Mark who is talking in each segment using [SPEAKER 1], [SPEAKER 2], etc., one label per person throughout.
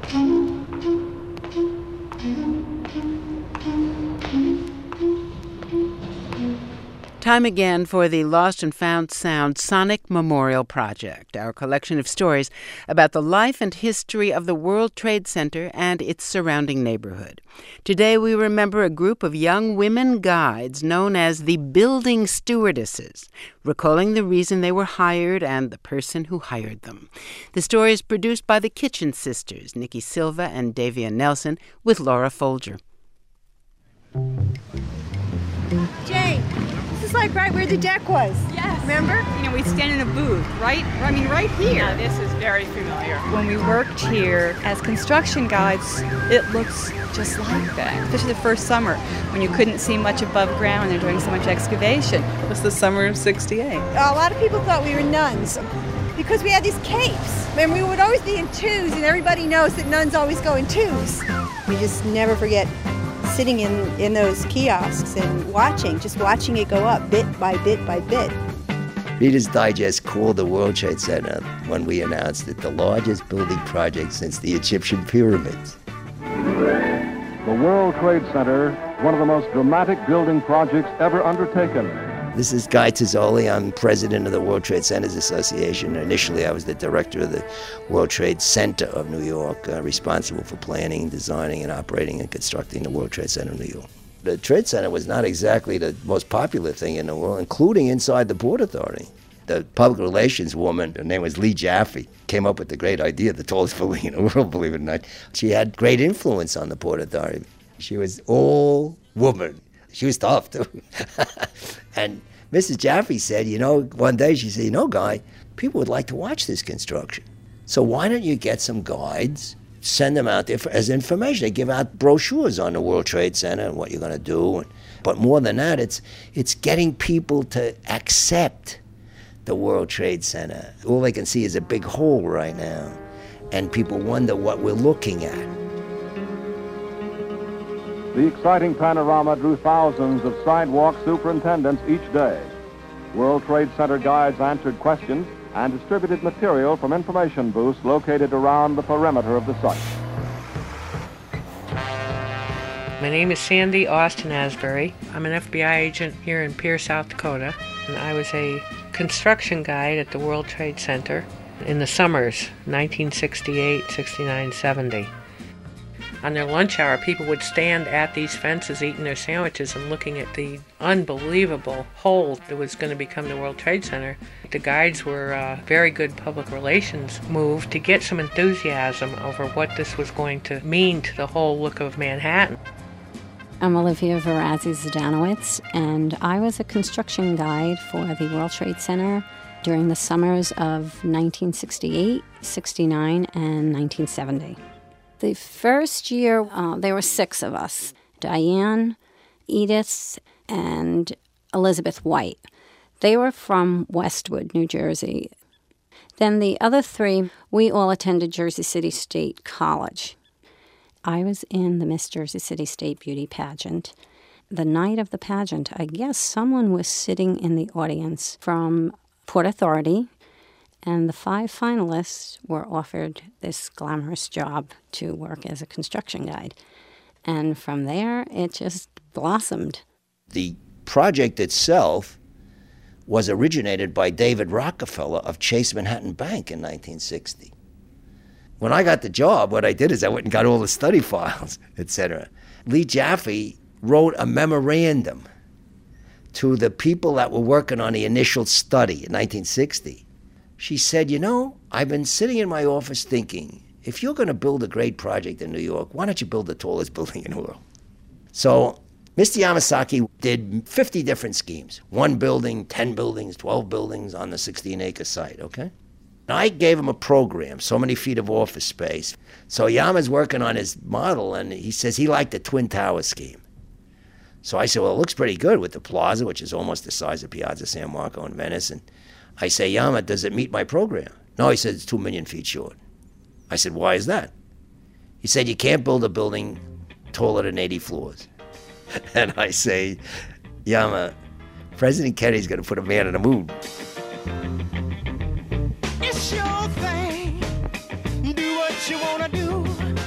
[SPEAKER 1] Time again for the Lost and Found Sound Sonic Memorial Project, our collection of stories about the life and history of the World Trade Center and its surrounding neighborhood. Today we remember a group of young women guides known as the Building Stewardesses, recalling the reason they were hired and the person who hired them. The story is produced by the Kitchen Sisters, Nikki Silva and Davia Nelson, with Laura Folger.
[SPEAKER 2] Jay, this is like right where the deck was.
[SPEAKER 3] Yes.
[SPEAKER 2] Remember?
[SPEAKER 3] You know, we stand in a booth, right? I mean, right here.
[SPEAKER 4] Yeah, this is very familiar.
[SPEAKER 3] When we worked here as construction guides, it looks just like that. Especially the first summer when you couldn't see much above ground and they're doing so much excavation.
[SPEAKER 5] It was the summer of '68.
[SPEAKER 2] A lot of people thought we were nuns because we had these capes. And we would always be in twos, and everybody knows that nuns always go in twos. We just never forget sitting in those kiosks and watching it go up bit by bit by bit.
[SPEAKER 6] Reader's Digest called the World Trade Center, when we announced it, the largest building project since the Egyptian pyramids.
[SPEAKER 7] The World Trade Center, one of the most dramatic building projects ever undertaken.
[SPEAKER 6] This is Guy Tazzoli. I'm president of the World Trade Centers Association. Initially, I was the director of the World Trade Center of New York, responsible for planning, designing, and operating and constructing the World Trade Center of New York. The Trade Center was not exactly the most popular thing in the world, including inside the Port Authority. The public relations woman, her name was Lee Jaffe, came up with the great idea, the tallest building in the world, believe it or not. She had great influence on the Port Authority. She was all woman. She was tough, too. And Mrs. Jaffe said, one day she said, Guy, people would like to watch this construction. So why don't you get some guides, send them out there as information. They give out brochures on the World Trade Center and what you're going to do. But more than that, it's getting people to accept the World Trade Center. All they can see is a big hole right now. And people wonder what we're looking at.
[SPEAKER 7] The exciting panorama drew thousands of sidewalk superintendents each day. World Trade Center guides answered questions and distributed material from information booths located around the perimeter of the site.
[SPEAKER 8] My name is Sandy Austin Asbury. I'm an FBI agent here in Pierre, South Dakota, and I was a construction guide at the World Trade Center in the summers, 1968, 69, 70. On their lunch hour, people would stand at these fences eating their sandwiches and looking at the unbelievable hole that was going to become the World Trade Center. The guides were a very good public relations move to get some enthusiasm over what this was going to mean to the whole look of Manhattan.
[SPEAKER 9] I'm Olivia Verazzi-Zdanowitz, and I was a construction guide for the World Trade Center during the summers of 1968, 69, and 1970. The first year, there were 6 of us, Diane, Edith, and Elizabeth White. They were from Westwood, New Jersey. Then the other 3, we all attended Jersey City State College. I was in the Miss Jersey City State Beauty Pageant. The night of the pageant, I guess someone was sitting in the audience from Port Authority, and the 5 finalists were offered this glamorous job to work as a construction guide. And from there, it just blossomed.
[SPEAKER 6] The project itself was originated by David Rockefeller of Chase Manhattan Bank in 1960. When I got the job, what I did is I went and got all the study files, etc. Lee Jaffe wrote a memorandum to the people that were working on the initial study in 1960. She said, I've been sitting in my office thinking, if you're going to build a great project in New York, why don't you build the tallest building in the world? So Mr. Yamasaki did 50 different schemes. 1 building, 10 buildings, 12 buildings on the 16-acre site, okay? And I gave him a program, so many feet of office space. So Yama's working on his model, and he says he liked the Twin Tower scheme. So I said, well, it looks pretty good with the plaza, which is almost the size of Piazza San Marco in Venice. And I say, Yama, does it meet my program? No, he said, it's 2 million feet short. I said, why is that? He said, you can't build a building taller than 80 floors. And I say, Yama, President Kennedy's going to put a man on the moon.
[SPEAKER 10] It's your thing. Do what you want to do.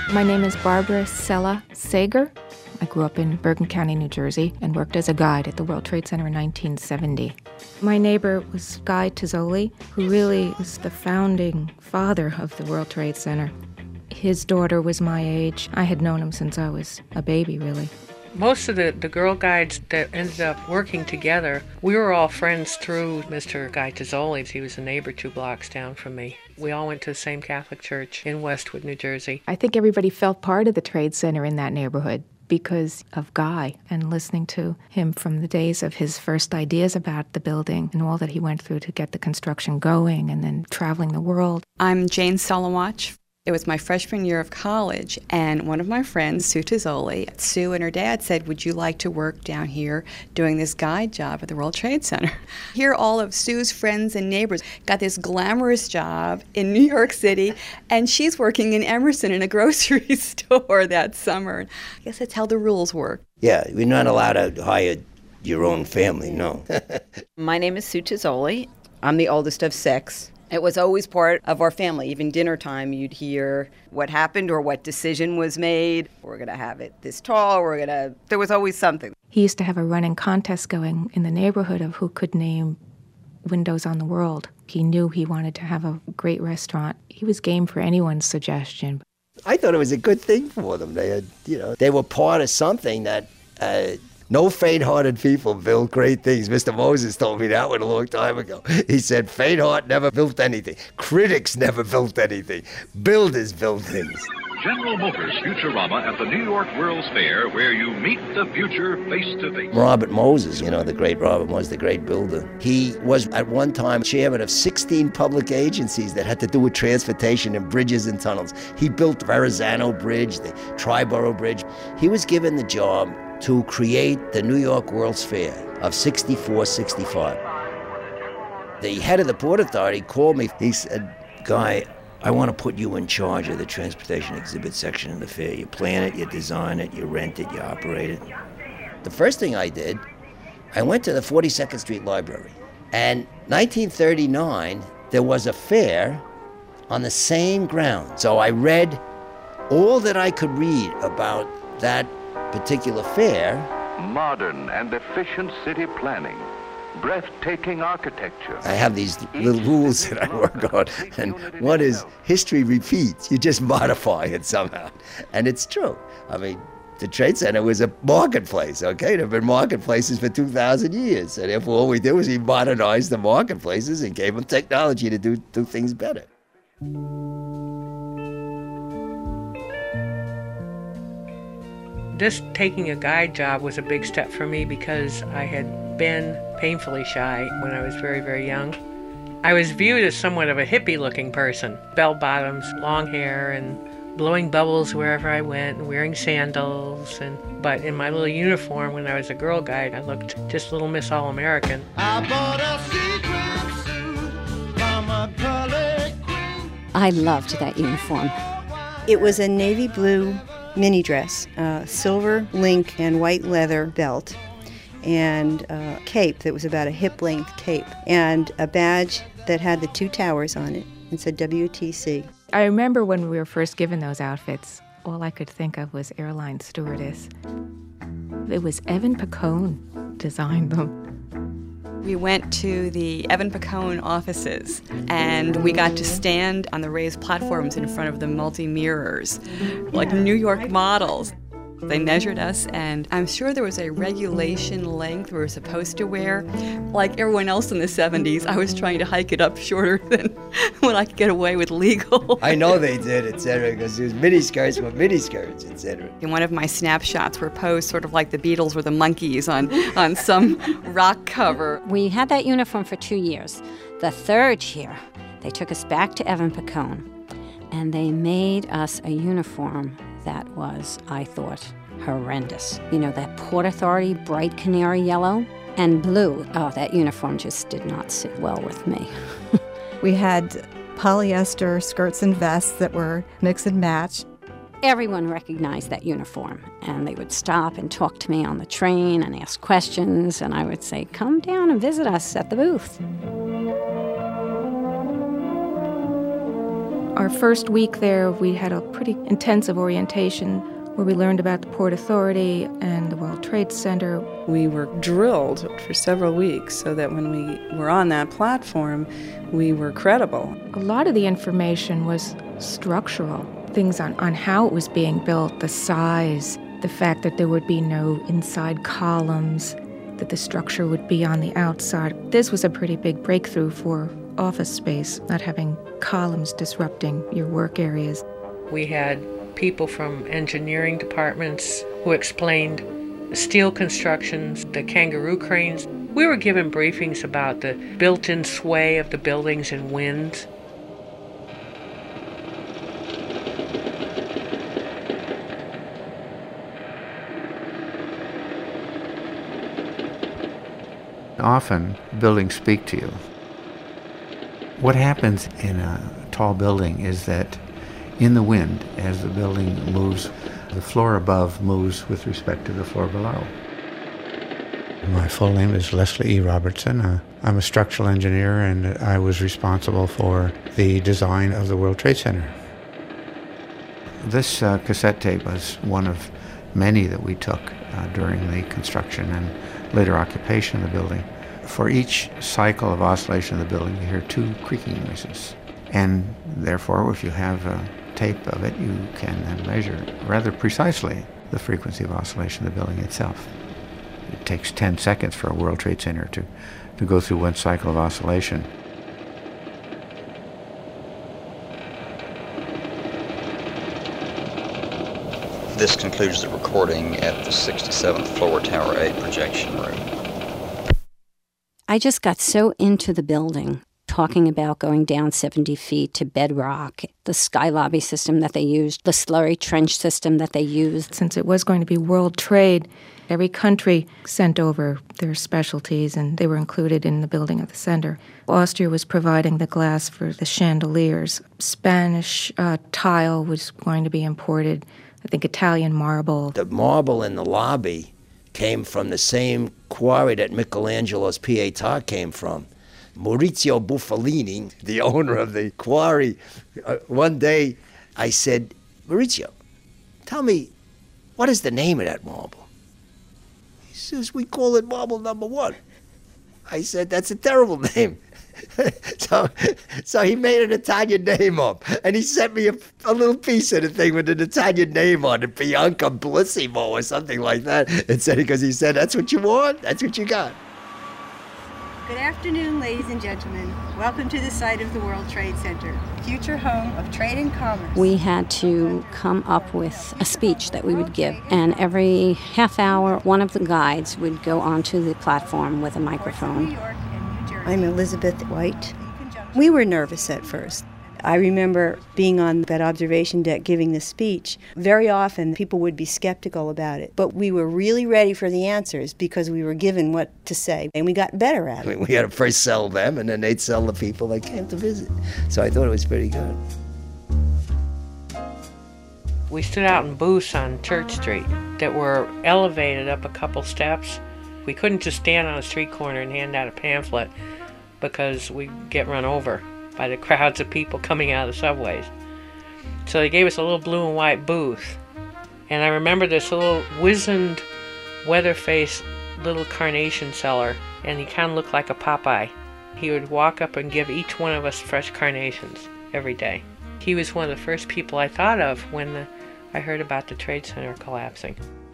[SPEAKER 10] My name is Barbara Sella Sager. I grew up in Bergen County, New Jersey, and worked as a guide at the World Trade Center in 1970. My neighbor was Guy Tizzoli, who really was the founding father of the World Trade Center. His daughter was my age. I had known him since I was a baby, really.
[SPEAKER 8] Most of the Girl Guides that ended up working together, we were all friends through Mr. Guy Tizzoli. He was a neighbor 2 blocks down from me. We all went to the same Catholic church in Westwood, New Jersey.
[SPEAKER 10] I think everybody felt part of the Trade Center in that neighborhood because of Guy and listening to him from the days of his first ideas about the building and all that he went through to get the construction going and then traveling the world.
[SPEAKER 3] I'm Jane Solowatch. It was my freshman year of college, and one of my friends, Sue Tizzoli, Sue and her dad said, would you like to work down here doing this guide job at the World Trade Center? Here, all of Sue's friends and neighbors got this glamorous job in New York City, and she's working in Emerson in a grocery store that summer. I guess that's how the rules work.
[SPEAKER 6] Yeah, we're not allowed to hire your own family, no.
[SPEAKER 11] My name is Sue Tizzoli. I'm the oldest of 6. It was always part of our family. Even dinner time, you'd hear what happened or what decision was made. We're going to have it this tall. There was always something.
[SPEAKER 10] He used to have a running contest going in the neighborhood of who could name windows on the world. He knew he wanted to have a great restaurant. He was game for anyone's suggestion.
[SPEAKER 6] I thought it was a good thing for them. They had, they were part of something that no faint-hearted people build great things. Mr. Moses told me that one a long time ago. He said, faint-heart never built anything. Critics never built anything. Builders build things.
[SPEAKER 12] General Motors Futurama at the New York World's Fair, where you meet the future face-to-face.
[SPEAKER 6] Robert Moses, the great Robert Moses, the great builder. He was at one time chairman of 16 public agencies that had to do with transportation and bridges and tunnels. He built Verrazano Bridge, the Triborough Bridge. He was given the job to create the New York World's Fair of 64, 65. The head of the Port Authority called me. He said, Guy, I want to put you in charge of the transportation exhibit section of the fair. You plan it, you design it, you rent it, you operate it. The first thing I did, I went to the 42nd Street Library. And 1939, there was a fair on the same ground. So I read all that I could read about that particular fair.
[SPEAKER 12] Modern and efficient city planning, breathtaking architecture.
[SPEAKER 6] I have these little rules that I work on, and one is history repeats. You just modify it somehow. And it's true. I mean, the Trade Center was a marketplace, okay? There have been marketplaces for 2,000 years. And therefore, all we did was we modernized the marketplaces and gave them technology to do things better.
[SPEAKER 8] This taking a guide job was a big step for me because I had been painfully shy when I was very, very young. I was viewed as somewhat of a hippie-looking person. Bell-bottoms, long hair, and blowing bubbles wherever I went, and wearing sandals. But in my little uniform when I was a Girl Guide, I looked just little Miss All-American.
[SPEAKER 13] I bought a sequin suit from a colored queen.
[SPEAKER 9] I loved that uniform.
[SPEAKER 2] It was a navy blue mini dress, silver link and white leather belt, and a cape that was about a hip-length cape, and a badge that had the 2 towers on it. It said WTC.
[SPEAKER 10] I remember when we were first given those outfits, all I could think of was airline stewardess. It was Evan Picone designed them.
[SPEAKER 3] We went to the Evan Picone offices, and we got to stand on the raised platforms in front of the multi-mirrors, like New York models. They measured us, and I'm sure there was a regulation length we were supposed to wear. Like everyone else in the 70s, I was trying to hike it up shorter than what I could get away with legal.
[SPEAKER 6] I know they did, etc., because it was miniskirts were miniskirts, etc.
[SPEAKER 3] In one of my snapshots were posed sort of like the Beatles or the Monkees on some rock cover.
[SPEAKER 9] We had that uniform for 2 years. The 3rd year, they took us back to Evan Picone, and they made us a uniform that was, I thought, horrendous. That Port Authority bright canary yellow and blue. Oh, that uniform just did not sit well with me.
[SPEAKER 14] We had polyester skirts and vests that were mix and match.
[SPEAKER 9] Everyone recognized that uniform, and they would stop and talk to me on the train and ask questions, and I would say, come down and visit us at the booth.
[SPEAKER 10] Our first week there, we had a pretty intensive orientation where we learned about the Port Authority and the World Trade Center.
[SPEAKER 5] We were drilled for several weeks so that when we were on that platform, we were credible.
[SPEAKER 10] A lot of the information was structural, things on how it was being built, the size, the fact that there would be no inside columns, that the structure would be on the outside. This was a pretty big breakthrough for office space, not having columns disrupting your work areas.
[SPEAKER 8] We had people from engineering departments who explained steel constructions, the kangaroo cranes. We were given briefings about the built-in sway of the buildings and winds.
[SPEAKER 15] Often, buildings speak to you. What happens in a tall building is that in the wind, as the building moves, the floor above moves with respect to the floor below. My full name is Leslie E. Robertson. I'm a structural engineer, and I was responsible for the design of the World Trade Center. This cassette tape was one of many that we took during the construction and later occupation of the building. For each cycle of oscillation of the building, you hear two creaking noises. And therefore, if you have a tape of it, you can then measure rather precisely the frequency of oscillation of the building itself. It takes 10 seconds for a World Trade Center to go through one cycle of oscillation.
[SPEAKER 16] This concludes the recording at the 67th floor Tower 8 projection room.
[SPEAKER 9] I just got so into the building, talking about going down 70 feet to bedrock, the sky lobby system that they used, the slurry trench system that they used.
[SPEAKER 10] Since it was going to be world trade, every country sent over their specialties, and they were included in the building of the center. Austria was providing the glass for the chandeliers. Spanish tile was going to be imported. I think Italian marble.
[SPEAKER 6] The marble in the lobby came from the same quarry that Michelangelo's Pietà came from. Maurizio Buffalini, the owner of the quarry, one day I said, Maurizio, tell me, what is the name of that marble? He says, we call it marble number 1. I said, that's a terrible name. So he made an Italian name up, and he sent me a little piece of the thing with an Italian name on it, Bianca Bellissimo or something like that. And said, because he said, that's what you want, that's what you got.
[SPEAKER 2] Good afternoon, ladies and gentlemen. Welcome to the site of the World Trade Center, future home of trade and commerce.
[SPEAKER 9] We had to come up with a speech that we would give, and every half hour, one of the guides would go onto the platform with a microphone.
[SPEAKER 2] I'm Elizabeth White. We were nervous at first. I remember being on that observation deck giving the speech. Very often people would be skeptical about it, but we were really ready for the answers because we were given what to say, and we got better at it.
[SPEAKER 6] We had to first sell them, and then they'd sell the people that came to visit. So I thought it was pretty good.
[SPEAKER 8] We stood out in booths on Church Street that were elevated up a couple steps. We couldn't just stand on a street corner and hand out a pamphlet because we'd get run over by the crowds of people coming out of the subways. So they gave us a little blue and white booth. And I remember this little wizened, weather-faced little carnation seller, and he kind of looked like a Popeye. He would walk up and give each one of us fresh carnations every day. He was one of the first people I thought of when I heard about the Trade Center collapsing.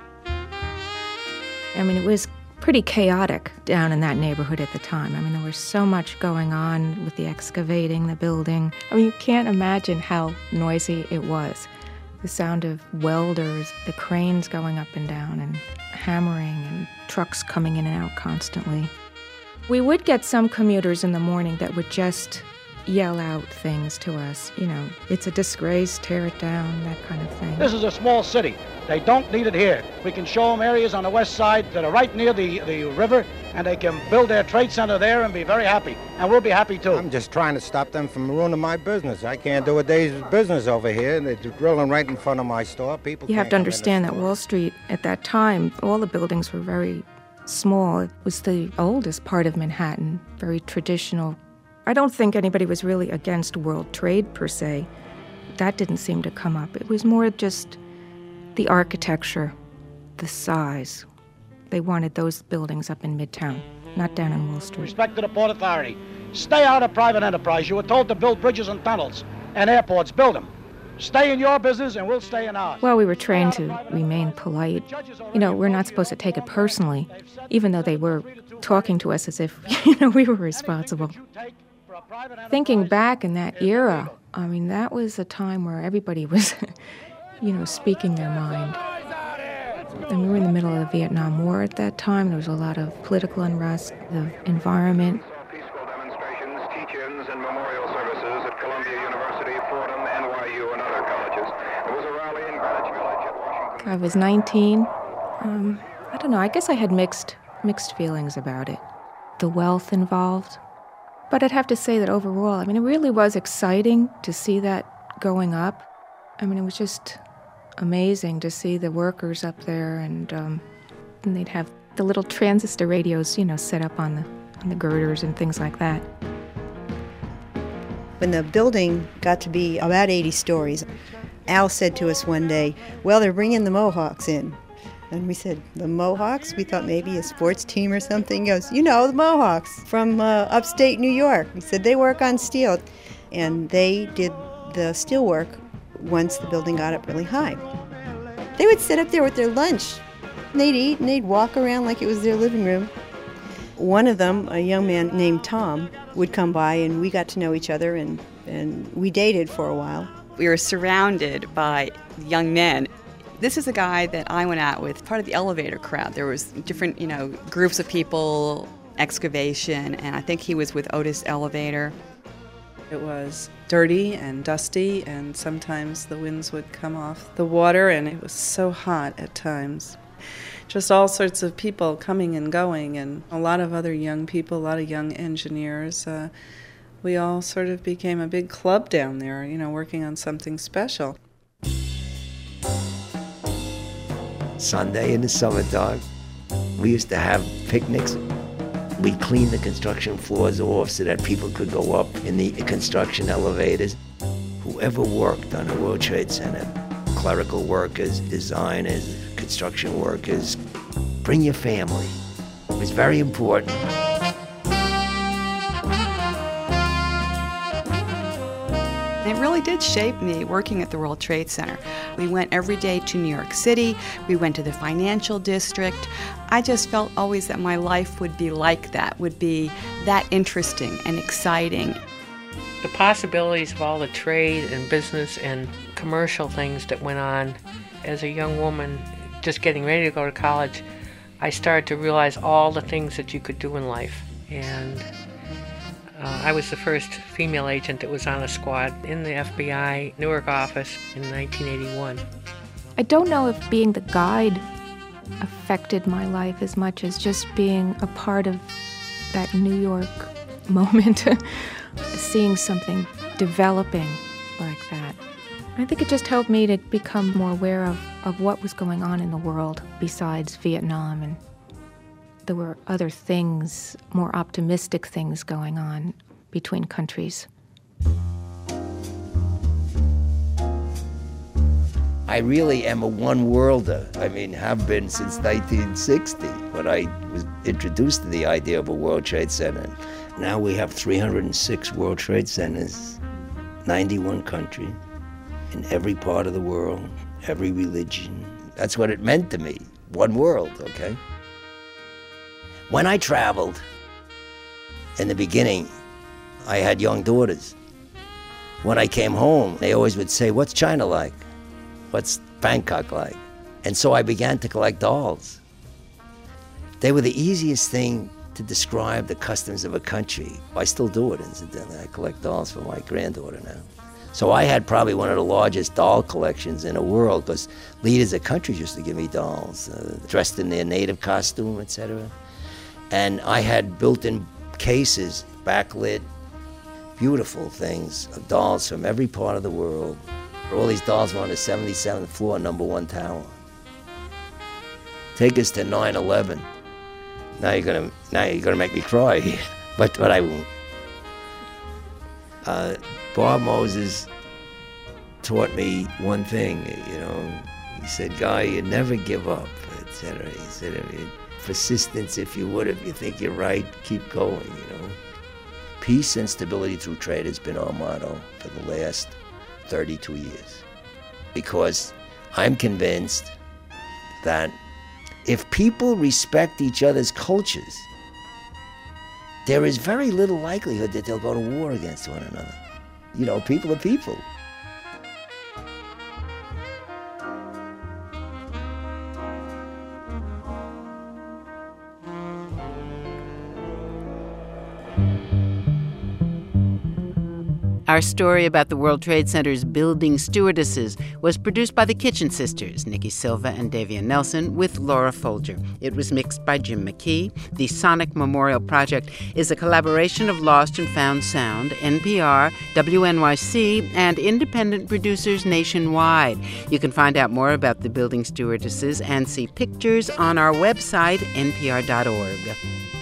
[SPEAKER 10] I mean, it was pretty chaotic down in that neighborhood at the time. I mean, there was so much going on with the excavating, the building. I mean, you can't imagine how noisy it was. The sound of welders, the cranes going up and down and hammering, and trucks coming in and out constantly. We would get some commuters in the morning that would just yell out things to us. You know, it's a disgrace, tear it down, that kind of thing.
[SPEAKER 17] This is a small city. They don't need it here. We can show them areas on the west side that are right near the river, and they can build their trade center there and be very happy. And we'll be happy too.
[SPEAKER 18] I'm just trying to stop them from ruining my business. I can't do a day's business over here. They're drilling right in front of my store. People.
[SPEAKER 10] You have to understand that Wall Street at that time, all the buildings were very small. It was the oldest part of Manhattan, very traditional. I don't think anybody was really against world trade per se. that didn't seem to come up. It was more just the architecture, the size. They wanted those buildings up in Midtown, not down on Wall Street.
[SPEAKER 17] Respect to the Port Authority. Stay out of private enterprise. You were told to build bridges and tunnels and airports. Build them. Stay in your business and we'll stay in ours.
[SPEAKER 10] Well, we were trained to remain polite. You know, we're not supposed to take it personally, even though they were talking to us as if, we were responsible. Thinking back in that era, I mean, that was a time where everybody was, speaking their mind. And we were in the middle of the Vietnam War at that time. There was a lot of political unrest, the environment.
[SPEAKER 12] Peaceful demonstrations, teach-ins, and memorial services at Columbia University, Fordham, NYU, and other colleges. There was a rally in Greenwich Village at Washington.
[SPEAKER 10] I was 19. I don't know, I guess I had mixed feelings about it. The wealth involved. But I'd have to say that overall, I mean, it really was exciting to see that going up. I mean, it was just amazing to see the workers up there, and they'd have the little transistor radios, set up on the girders and things like that.
[SPEAKER 2] When the building got to be about 80 stories, Al said to us one day, well, they're bringing the Mohawks in. And we said, the Mohawks? We thought maybe a sports team or something. He goes, the Mohawks from upstate New York. He said, they work on steel. And they did the steel work once the building got up really high. They would sit up there with their lunch. And they'd eat and they'd walk around like it was their living room. One of them, a young man named Tom, would come by and we got to know each other and we dated for a while.
[SPEAKER 11] We were surrounded by young men. This is a guy that I went out with, part of the elevator crowd. There was different, groups of people, excavation, and I think he was with Otis Elevator.
[SPEAKER 5] It was dirty and dusty, and sometimes the winds would come off the water, and it was so hot at times. Just all sorts of people coming and going, and a lot of other young people, a lot of young engineers. We all sort of became a big club down there, working on something special.
[SPEAKER 6] Sunday in the summertime, we used to have picnics. We cleaned the construction floors off so that people could go up in the construction elevators. Whoever worked on the World Trade Center, clerical workers, designers, construction workers, bring your family. It was very important.
[SPEAKER 11] It really did shape me working at the World Trade Center. We went every day to New York City. We went to the financial district. I just felt always that my life would be like that, would be that interesting and exciting.
[SPEAKER 8] The possibilities of all the trade and business and commercial things that went on as a young woman just getting ready to go to college, I started to realize all the things that you could do in life. And I was the first female agent that was on a squad in the FBI Newark office in 1981.
[SPEAKER 10] I don't know if being the guide affected my life as much as just being a part of that New York moment, seeing something developing like that. I think it just helped me to become more aware of what was going on in the world besides Vietnam, and there were other things, more optimistic things going on between countries.
[SPEAKER 6] I really am a one-worlder. I mean, have been since 1960, when I was introduced to the idea of a World Trade Center. Now we have 306 World Trade Centers, 91 countries, in every part of the world, every religion. That's what it meant to me, one world, okay? When I traveled, in the beginning, I had young daughters. When I came home, they always would say, what's China like? What's Bangkok like? And so I began to collect dolls. They were the easiest thing to describe the customs of a country. I still do it, incidentally. I collect dolls for my granddaughter now. So I had probably one of the largest doll collections in the world, because leaders of countries used to give me dolls, dressed in their native costume, etc. And I had built-in cases, backlit, beautiful things of dolls from every part of the world. All these dolls were on the 77th floor, #1 tower. Take us to 9/11. Now you're gonna make me cry, but I won't. Bob Moses taught me one thing, you know. He said, Guy, you never give up, etc. He said, persistence, if you think you're right, keep going, you know. Peace and stability through trade has been our motto for the last 32 years. Because I'm convinced that if people respect each other's cultures, there is very little likelihood that they'll go to war against one another. You know, people are people.
[SPEAKER 1] Our story about the World Trade Center's building stewardesses was produced by the Kitchen Sisters, Nikki Silva and Davia Nelson, with Laura Folger. It was mixed by Jim McKee. The Sonic Memorial Project is a collaboration of Lost and Found Sound, NPR, WNYC, and independent producers nationwide. You can find out more about the building stewardesses and see pictures on our website, npr.org.